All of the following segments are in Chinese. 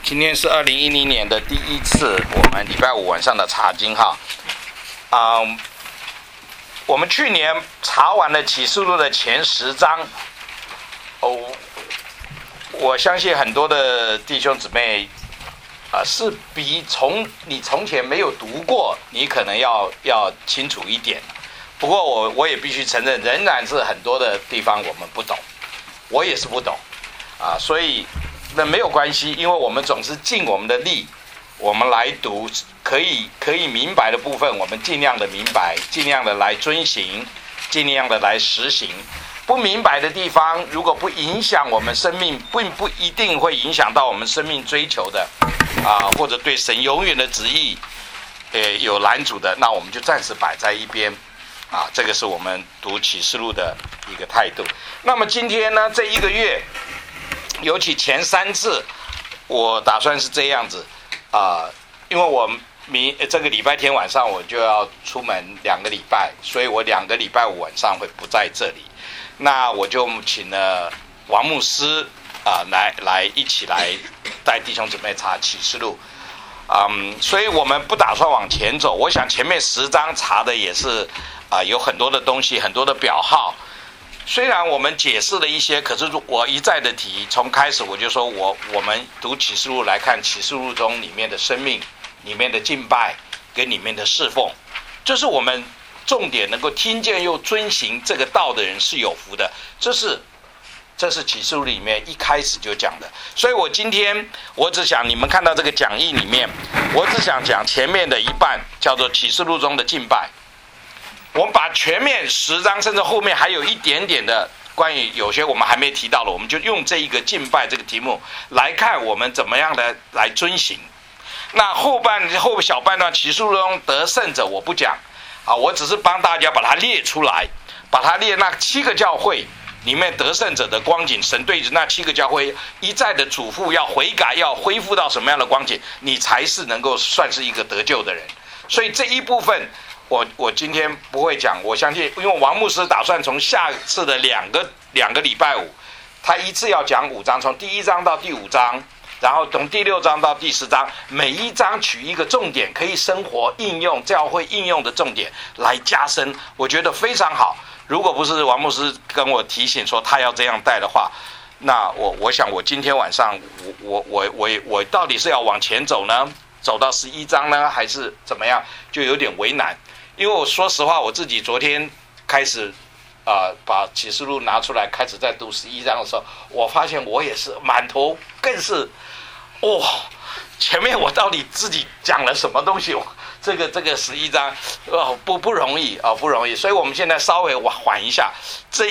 今天是2010年的第一次我们礼拜五晚上的查经哈。我们去年查完了启示录的前10章，我相信很多的弟兄姊妹是比你从前没有读过，你可能要清楚一点。不过我也必须承认，仍然是很多的地方我们不懂，我也是不懂所以那没有关系，因为我们总是尽我们的力，我们来读可以明白的部分，我们尽量的明白，尽量的来遵行，尽量的来实行。不明白的地方，如果不影响我们生命，并不一定会影响到我们生命追求的或者对神永远的旨意有拦阻的，那我们就暂时摆在一边这个是我们读启示录的一个态度。那么今天呢，这一个月尤其前3次，我打算是这样子因为我这个礼拜天晚上我就要出门2个礼拜，所以我2个礼拜五晚上会不在这里。那我就请了王牧师来一起来带弟兄姊妹查启示录。所以我们不打算往前走。我想前面10章查的也是有很多的东西，很多的表号。虽然我们解释了一些，可是我一再的提，从开始我就说我们读启示录来看启示录中里面的生命，里面的敬拜跟里面的侍奉，这是我们重点能够听见又遵行这个道的人是有福的。这是启示录里面一开始就讲的。所以我今天我只想你们看到这个讲义里面，我只想讲前面的一半，叫做启示录中的敬拜。我们把全面10章甚至后面还有一点点的关于有些我们还没提到的，我们就用这一个敬拜这个题目来看我们怎么样的来遵行。那后小半段启示录中得胜者我不讲我只是帮大家把它列出来，把它列那7个教会里面得胜者的光景，神对着那7个教会一再的嘱咐要悔改，要恢复到什么样的光景，你才是能够算是一个得救的人。所以这一部分我今天不会讲。我相信因为王牧师打算从下次的两个礼拜五，他一次要讲5章，从第1章到第5章，然后从第6章到第10章，每一章取一个重点，可以生活应用教会应用的重点来加深，我觉得非常好。如果不是王牧师跟我提醒说他要这样带的话，那我想我今天晚上我到底是要往前走呢，走到11章呢，还是怎么样，就有点为难。因为我说实话，我自己昨天开始把启示录拿出来开始在读11章的时候，我发现我也是满头更是前面我到底自己讲了什么东西，这个11章不容易不容易。所以我们现在稍微缓一下，这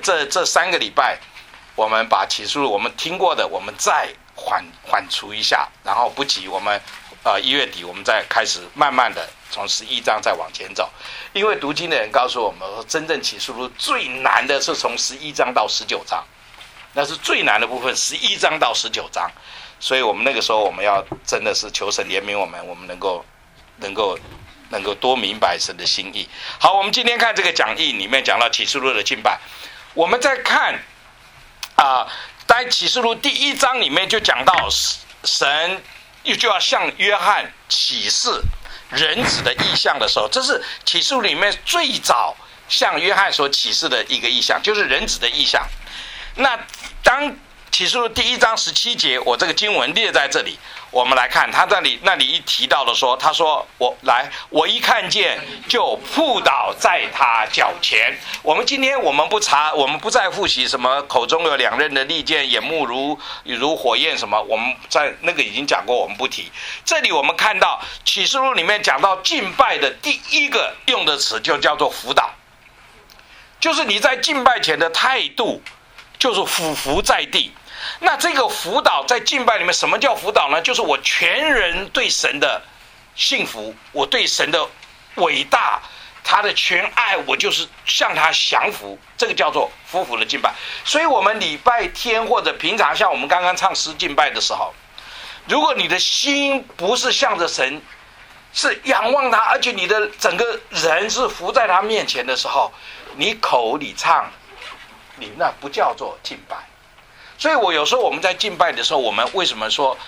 3个礼拜我们把启示录我们听过的我们再缓除一下，然后不急，我们1月底我们再开始慢慢的从11章再往前走。因为读经的人告诉我们说，真正启示录最难的是从11章到19章，那是最难的部分，11章到19章。所以我们那个时候我们要真的是求神怜悯我们能够多明白神的心意。好，我们今天看这个讲义里面讲到启示录的敬拜，我们再看在启示录第1章里面就讲到神就要向约翰启示人子的意象的时候，这是启示录里面最早向约翰所启示的一个意象，就是人子的意象。那当启示录第1章17节，我这个经文列在这里，我们来看他那里一提到的说，他说我一看见就扑倒在他脚前。我们今天我们不再复习什么口中有2刃的利剑，眼目如火焰什么，我们在那个已经讲过，我们不提。这里我们看到启示录里面讲到敬拜的第一个用的词就叫做辅导，就是你在敬拜前的态度就是俯伏在地。那这个辅导在敬拜里面，什么叫辅导呢？就是我全人对神的信服，我对神的伟大，他的全爱，我就是向他降服，这个叫做夫妇的敬拜。所以我们礼拜天或者平常像我们刚刚唱诗敬拜的时候，如果你的心不是向着神，是仰望他，而且你的整个人是伏在他面前的时候，你口里唱，你那不叫做敬拜。所以我有时候我们在敬拜的时候，我们为什么说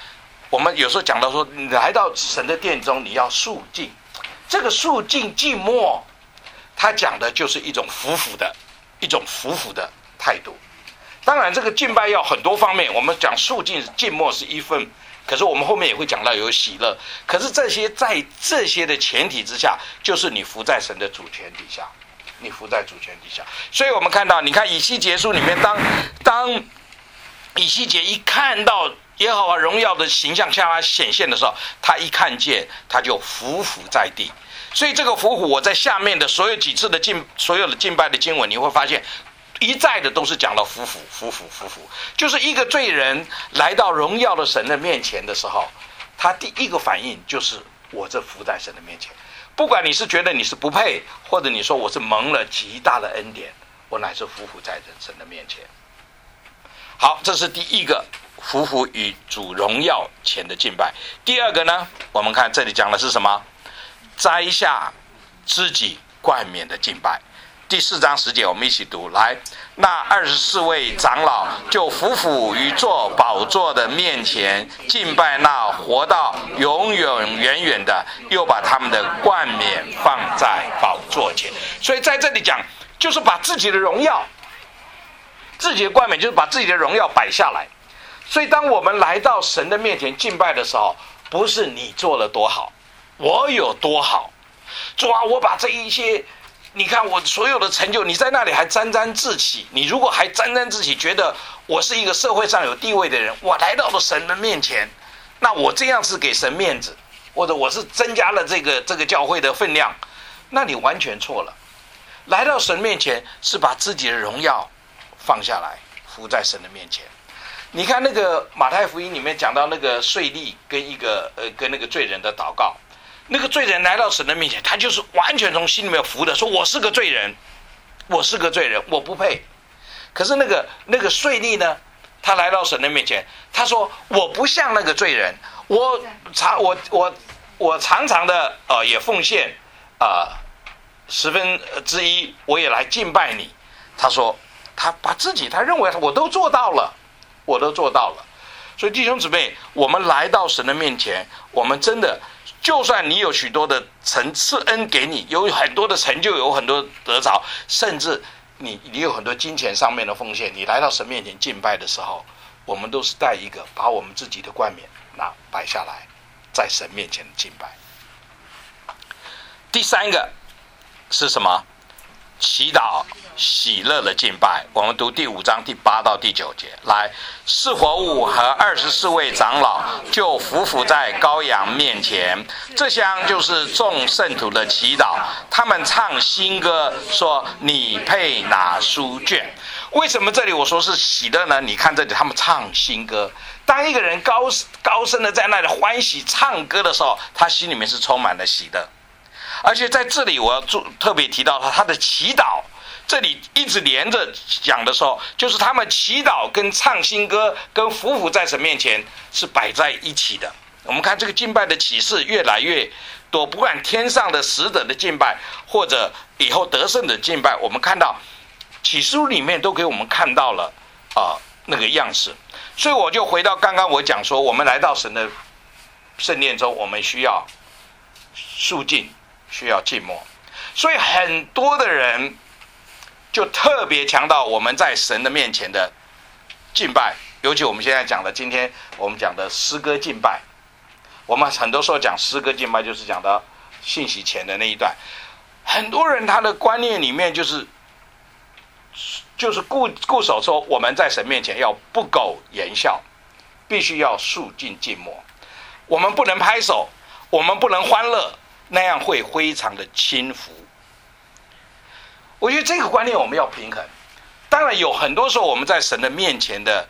我们有时候讲到说，你来到神的殿中，你要肃静。这个肃静静默，他讲的就是一种服服的态度。当然，这个敬拜要很多方面。我们讲肃静静默是一份，可是我们后面也会讲到有喜乐。可是在这些的前提之下，就是你服在神的主权底下，你服在主权底下。所以我们看到，你看以西结书里面，当以西结一看到耶和华荣耀的形象向他显现的时候，他一看见，他就伏在地。所以这个伏，我在下面的所有几次的所有的敬拜的经文，你会发现一再的都是讲到伏，就是一个罪人来到荣耀的神的面前的时候，他第一个反应就是我这伏在神的面前。不管你是觉得你是不配，或者你说我是蒙了极大的恩典，我乃是伏在神的面前。好，这是第一个伏与主荣耀前的敬拜。第二个呢，我们看这里讲的是什么？摘下自己冠冕的敬拜。第4章10节，我们一起读来。那24位长老就伏于坐宝座的面前敬拜那活到永远的，又把他们的冠冕放在宝座前。所以在这里讲，就是把自己的荣耀，自己的冠冕，就是把自己的荣耀摆下来。所以当我们来到神的面前敬拜的时候，不是你做了多好，我有多好，主啊，我把这一些，你看我所有的成就，你在那里还沾沾自喜。你如果还沾沾自喜，觉得我是一个社会上有地位的人，我来到了神的面前，那我这样是给神面子，或者我是增加了这个教会的分量，那你完全错了。来到神面前是把自己的荣耀放下来，伏在神的面前。你看那个马太福音里面讲到那个税吏跟那个罪人的祷告，那个罪人来到神的面前，他就是完全从心里面服的，说我是个罪人，我不配。可是那个税吏呢，他来到神的面前，他说我不像那个罪人，我常常的也奉献1/10，我也来敬拜你。他说他把自己，他认为我都做到了。所以弟兄姊妹，我们来到神的面前，我们真的，就算你有许多的赐恩给你，有很多的成就，有很多得着，甚至你有很多金钱上面的奉献，你来到神面前敬拜的时候，我们都是带一个把我们自己的冠冕摆下来，在神面前的敬拜。第三个是什么？祈祷喜乐的敬拜。我们读第5章第8到第9节。来，四活物和24位长老就伏在羔羊面前，这厢就是众圣徒的祈祷。他们唱新歌，说你配拿书卷。为什么这里我说是喜乐呢？你看这里他们唱新歌。当一个人高声的在那里欢喜唱歌的时候，他心里面是充满了喜乐。而且在这里我要特别提到他的祈祷，这里一直连着讲的时候，就是他们祈祷跟唱新歌跟伏在神面前是摆在一起的。我们看这个敬拜的启示越来越多，不管天上的使者的敬拜，或者以后得胜的敬拜，我们看到启示录里面都给我们看到了那个样式。所以我就回到刚刚我讲说，我们来到神的圣殿中，我们需要肃静，需要静默。所以很多的人就特别强调我们在神的面前的敬拜，尤其我们现在讲的，今天我们讲的诗歌敬拜。我们很多时候讲诗歌敬拜，就是讲到信息前的那一段。很多人他的观念里面就是固守说，我们在神面前要不苟言笑，必须要肃静静默。我们不能拍手，我们不能欢乐，那样会非常的轻浮。我觉得这个观念我们要平衡。当然有很多时候我们在神的面前的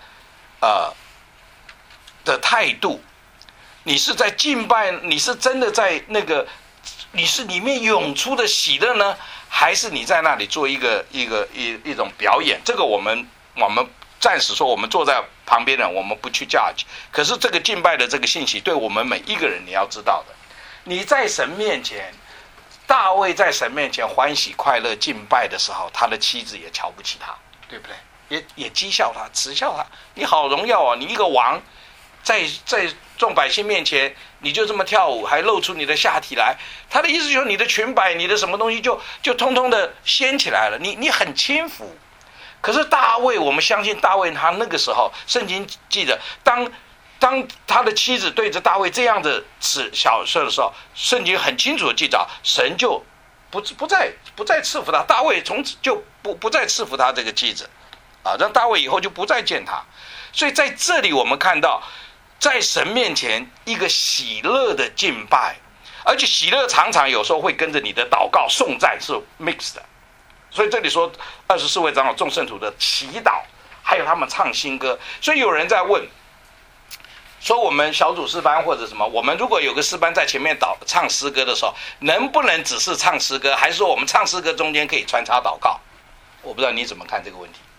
态度，你是在敬拜，你是真的在那个，你是里面涌出的喜乐呢，还是你在那里做一种表演？这个我们暂时说，我们坐在旁边的，我们不去 judge。可是这个敬拜的这个信息，对我们每一个人你要知道的。你在神面前，大卫在神面前欢喜快乐敬拜的时候，他的妻子也瞧不起他，对不对？也讥笑他，耻笑他。你好荣耀啊！你一个王， 在众百姓面前，你就这么跳舞，还露出你的下体来。他的意思就是你的裙摆，你的什么东西就通通的掀起来了，你很轻浮。可是大卫，我们相信大卫他那个时候，圣经记得，当他的妻子对着大卫这样的小事的时候，圣经很清楚的记载，神就不再赐福他，大卫从此就不再赐福他这个妻子，让大卫以后就不再见他。所以在这里我们看到，在神面前一个喜乐的敬拜，而且喜乐常常有时候会跟着你的祷告颂赞是 mixed 的。所以这里说24位长老众圣徒的祈祷，还有他们唱新歌。所以有人在问说，我们小组诗班或者什么，我们如果有个诗班在前面唱诗歌的时候，能不能只是唱诗歌，还是说我们唱诗歌中间可以穿插祷告？我不知道你怎么看这个问题。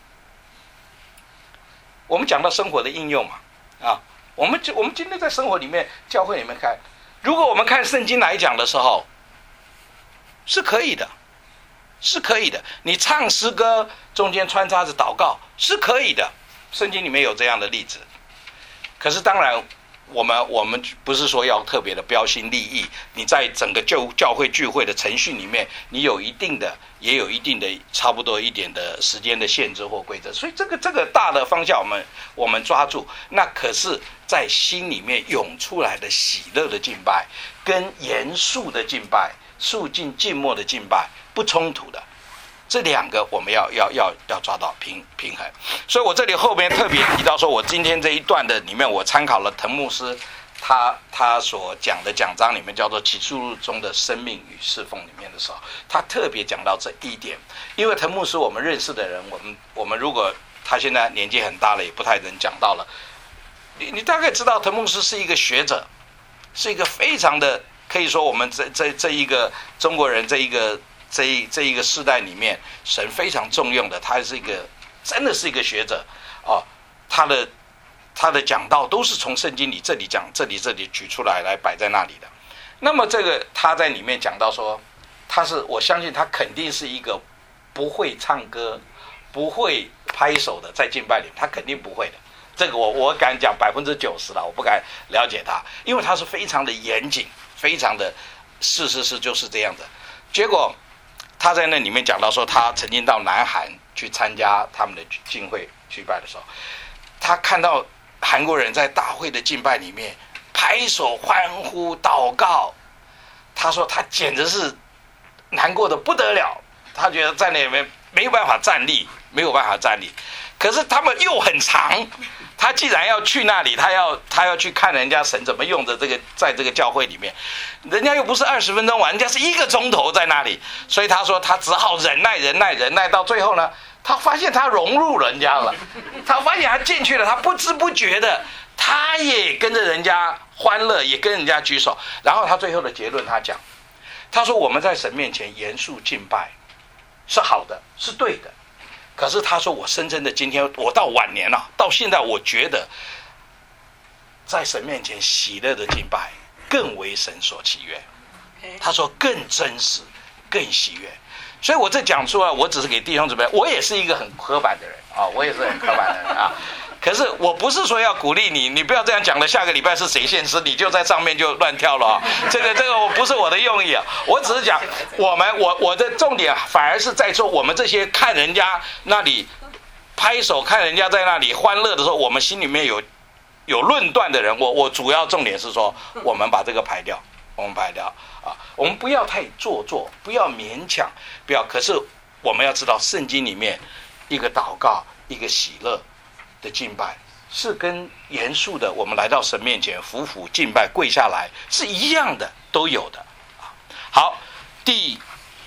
我们讲到生活的应用嘛，我们今天在生活里面，教会里面看，如果我们看圣经来讲的时候，是可以的，是可以的。你唱诗歌中间穿插着祷告是可以的，圣经里面有这样的例子。可是当然，我们不是说要特别的标新立异，你在整个教会聚会的程序里面，你有一定的，也有一定的差不多一点的时间的限制或规则。所以这个大的方向我们抓住。那可是在心里面涌出来的喜乐的敬拜，跟严肃的敬拜、肃静静默的敬拜不冲突的。这两个我们要抓到平衡。所以我这里后面特别提到说，我今天这一段的里面，我参考了滕牧师他所讲的讲章里面叫做《启示录中的生命与侍奉》里面的时候，他特别讲到这一点。因为滕牧师我们认识的人，我们如果他现在年纪很大了，也不太能讲到了。你大概知道滕牧师是一个学者，是一个非常的，可以说我们这一个中国人这一个世代里面，神非常重用的，他是一个真的是一个学者他的讲道都是从圣经里这里讲，这里举出来摆在那里的。那么这个他在里面讲到说，我相信他肯定是一个不会唱歌、不会拍手的，在敬拜里他肯定不会的。这个我敢讲90%了，我不敢了解他，因为他是非常的严谨，非常的是就是这样的。结果他在那里面讲到说，他曾经到南韩去参加他们的敬会聚拜的时候，他看到韩国人在大会的敬拜里面拍手欢呼祷告，他说他简直是难过的不得了，他觉得在那里面没有办法站立。可是他们又很长，他既然要去那里，他要去看人家神怎么用的这个，在这个教会里面，人家又不是20分钟完，人家是1个钟头在那里，所以他说他只好忍耐，到最后呢，他发现他融入人家了，他发现他进去了，他不知不觉的，他也跟着人家欢乐，也跟人家举手，然后他最后的结论他说我们在神面前严肃敬拜是好的，是对的。可是他说，我深深的今天，我到晚年了，到现在，我觉得在神面前喜乐的敬拜更为神所喜悦。他说更真实，更喜悦。所以我这讲出来，我只是给弟兄姊妹，我也是一个很刻板的人我也是很刻板的人可是我不是说要鼓励你不要这样讲了，下个礼拜是谁献诗，你就在上面就乱跳了这个我不是我的用意我只是讲我的重点反而是在说，我们这些看人家那里拍手，看人家在那里欢乐的时候，我们心里面有论断的人，我主要重点是说，我们把这个排掉，我们不要太做作，不要勉强，不要。可是我们要知道，圣经里面一个祷告，一个喜乐的敬拜，是跟严肃的我们来到神面前俯伏敬拜跪下来是一样的，都有的。好，第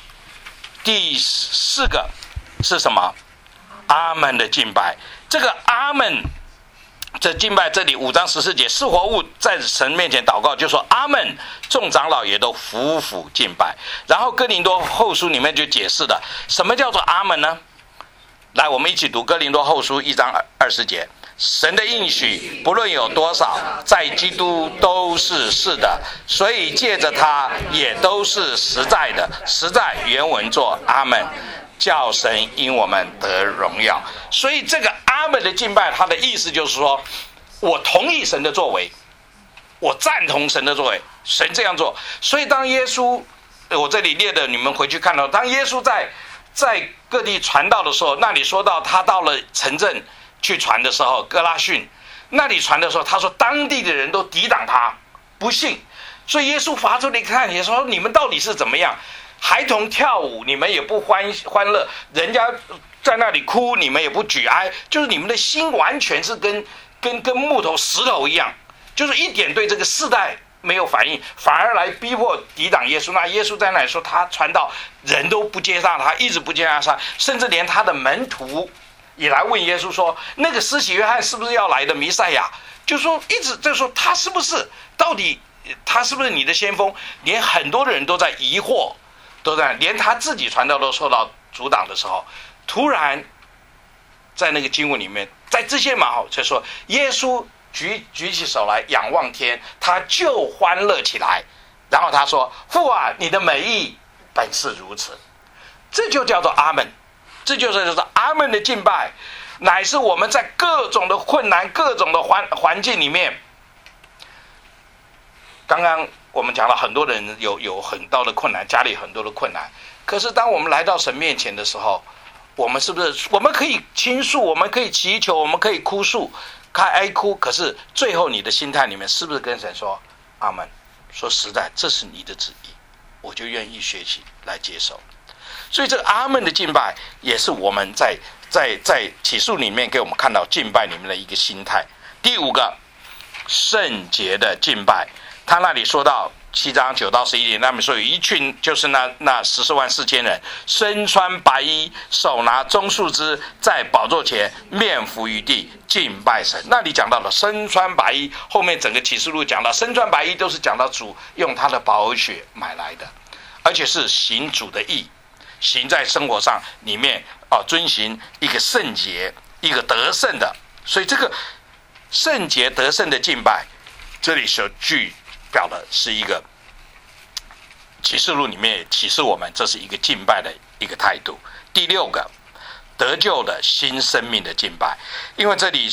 4个是什么？阿们的敬拜。这个阿们这敬拜，这里5章14节，是活物在神面前祷告，就说阿们，众长老也都俯伏敬拜。然后哥林多后书里面就解释了什么叫做阿们呢？来，我们一起读哥林多后书1章20节，神的应许不论有多少，在基督都是是的，所以借着他也都是实在的。实在原文作阿们，叫神因我们得荣耀。所以这个阿们的敬拜，它的意思就是说， 我同意神的作为，我赞同神的作为，神这样做。所以当耶稣，我这里列的你们回去看到，当耶稣在各地传道的时候，那里说到他到了城镇去传的时候，哥拉汛那里传的时候，他说当地的人都抵挡他，不信。所以耶稣发出了一个看也说，你们到底是怎么样？孩童跳舞，你们也不欢乐；人家在那里哭，你们也不举哀。就是你们的心完全是跟木头石头一样，就是一点对这个世代没有反应，反而来逼迫抵挡耶稣。那耶稣在那里说，他传道人都不接纳他，一直不接纳他，甚至连他的门徒也来问耶稣说，那个施洗约翰是不是要来的弥赛亚？就说一直就说他是不是，到底他是不是你的先锋？连很多的人都在疑惑，都在，连他自己传道都受到阻挡的时候，突然在那个经文里面，在这些马后就说耶稣举起手来仰望天，他就欢乐起来，然后他说，父啊，你的美意本是如此。这就叫做阿们，这就是阿们的敬拜，乃是我们在各种的困难、各种的环境里面。刚刚我们讲了，很多人有很多的困难，家里很多的困难，可是当我们来到神面前的时候，我们是不是我们可以倾诉，我们可以祈求，我们可以哭诉，哀哭，可是最后你的心态里面是不是跟神说阿们，说实在这是你的旨意，我就愿意学习来接受。所以这个阿们的敬拜也是我们在启示里面给我们看到敬拜里面的一个心态。第五个，圣洁的敬拜，他那里说到7章9到11节，那么说有一群，就是那144000人，身穿白衣，手拿棕树枝，在宝座前面伏于地敬拜神。那里讲到了身穿白衣，后面整个启示录讲到身穿白衣都是讲到主用他的宝血买来的，而且是行主的义，行在生活上里面遵行一个圣洁，一个得胜的。所以这个圣洁得胜的敬拜，这里所具表的是一个启示录里面启示我们，这是一个敬拜的一个态度。第六个，得救的新生命的敬拜，因为这里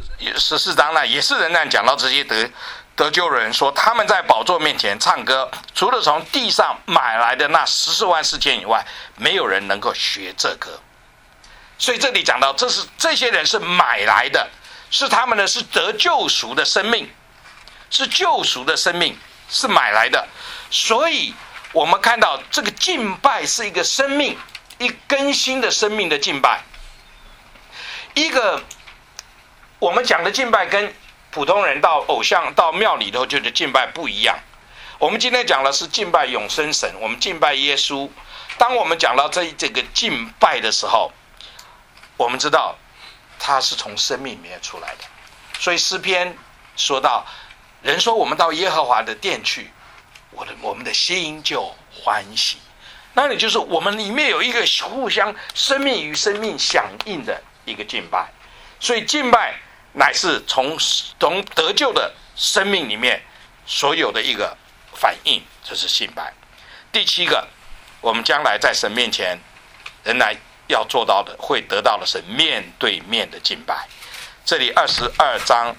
14章呢，也是仍然讲到这些得救的人说，他们在宝座面前唱歌，除了从地上买来的那144000以外，没有人能够学这歌。所以这里讲到，这些人是买来的，是他们的是得救赎的生命，是救赎的生命，是买来的。所以我们看到这个敬拜是一个生命，一更新的生命的敬拜。一个我们讲的敬拜跟普通人到偶像到庙里头就是敬拜不一样。我们今天讲的是敬拜永生神，我们敬拜耶稣。当我们讲到这个敬拜的时候，我们知道它是从生命里面出来的。所以诗篇说到，人说我们到耶和华的殿去，我们的心就欢喜。那里就是我们里面有一个互相生命与生命响应的一个敬拜。所以敬拜乃是从得救的生命里面所有的一个反应，这是敬拜。第七个，我们将来在神面前仍然要做到的，会得到的是面对面的敬拜。这里22章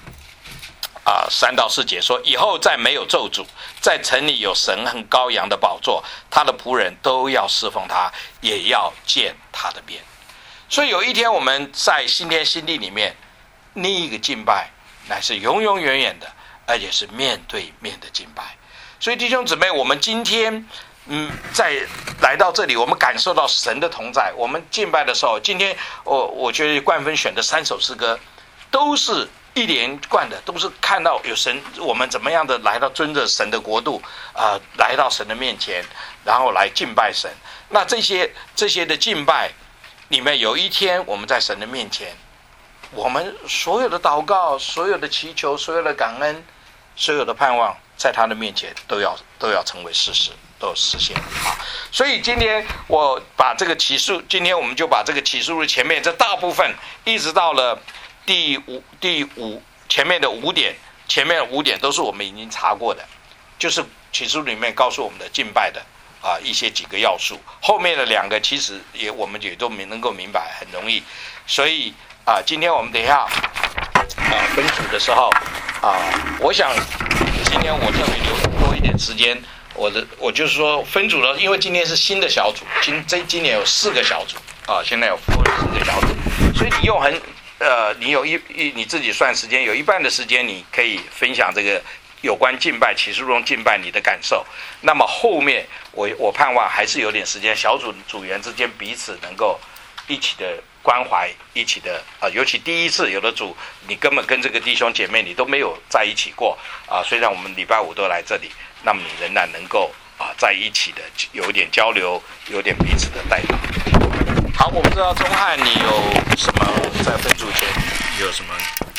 3到4节说，以后再没有咒诅，在城里有神和羔羊的宝座，他的仆人都要侍奉他，也要见他的面。所以有一天我们在新天新地里面，另一个敬拜乃是永永远远的，而且是面对面的敬拜。所以弟兄姊妹，我们今天在来到这里，我们感受到神的同在。我们敬拜的时候，今天我觉得冠芬选的3首诗歌都是一连贯的，都是看到有神，我们怎么样的来到遵着神的国度来到神的面前，然后来敬拜神。那这些的敬拜里面，有一天我们在神的面前，我们所有的祷告、所有的祈求、所有的感恩、所有的盼望，在他的面前都要成为事实，都有实现啊！所以今天我把这个启示，今天我们就把这个启示录前面这大部分，一直到了第五前面的5点，前面的5点都是我们已经查过的，就是启示录里面告诉我们的敬拜的几个要素。后面的2个其实我们也都能够明白，很容易。所以今天我们等一下分组的时候我想今天我特别留多一点时间，我就是说分组了，因为今天是新的小组，今年有4个小组现在有4个小组，所以你用你有你自己算时间，有一半的时间你可以分享这个有关敬拜启示录中敬拜你的感受。那么后面我盼望还是有点时间，小组员之间彼此能够一起的关怀，一起的尤其第一次有的组你根本跟这个弟兄姐妹你都没有在一起过虽然我们礼拜5都来这里，那么你仍然能够在一起的有一点交流，有点彼此的带导。好，我不知道钟汉你有什么在分组前有什么